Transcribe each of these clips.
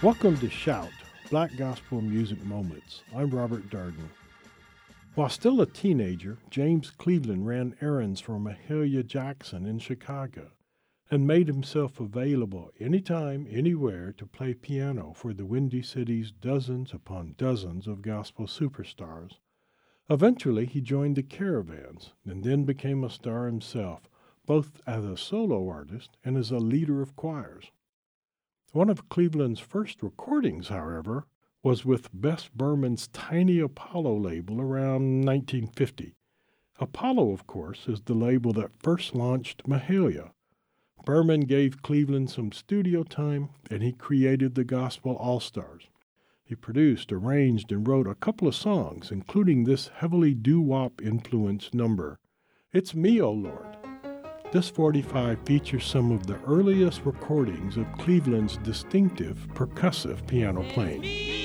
Welcome to Shout, Black Gospel Music Moments. I'm Robert Darden. While still a teenager, James Cleveland ran errands for Mahalia Jackson in Chicago and made himself available anytime, anywhere to play piano for the Windy City's dozens upon dozens of gospel superstars. Eventually, he joined the Caravans and then became a star himself, both as a solo artist and as a leader of choirs. One of Cleveland's first recordings, however, was with Bess Berman's Tiny Apollo label around 1950. Apollo, of course, is the label that first launched Mahalia. Berman gave Cleveland some studio time, and he created the Gospel All-Stars. He produced, arranged, and wrote a couple of songs, including this heavily doo-wop-influenced number, It's Me, O Lord. This 45 features some of the earliest recordings of Cleveland's distinctive percussive piano playing.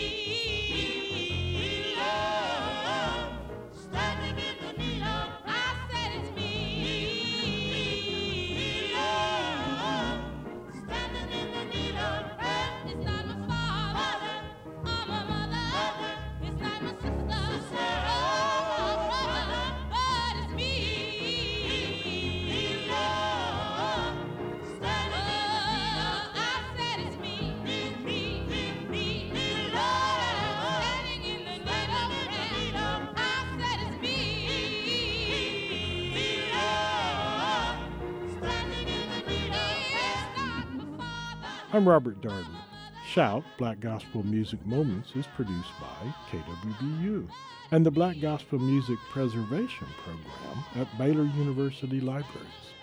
I'm Robert Darden. Shout, Black Gospel Music Moments is produced by KWBU and the Black Gospel Music Preservation Program at Baylor University Libraries.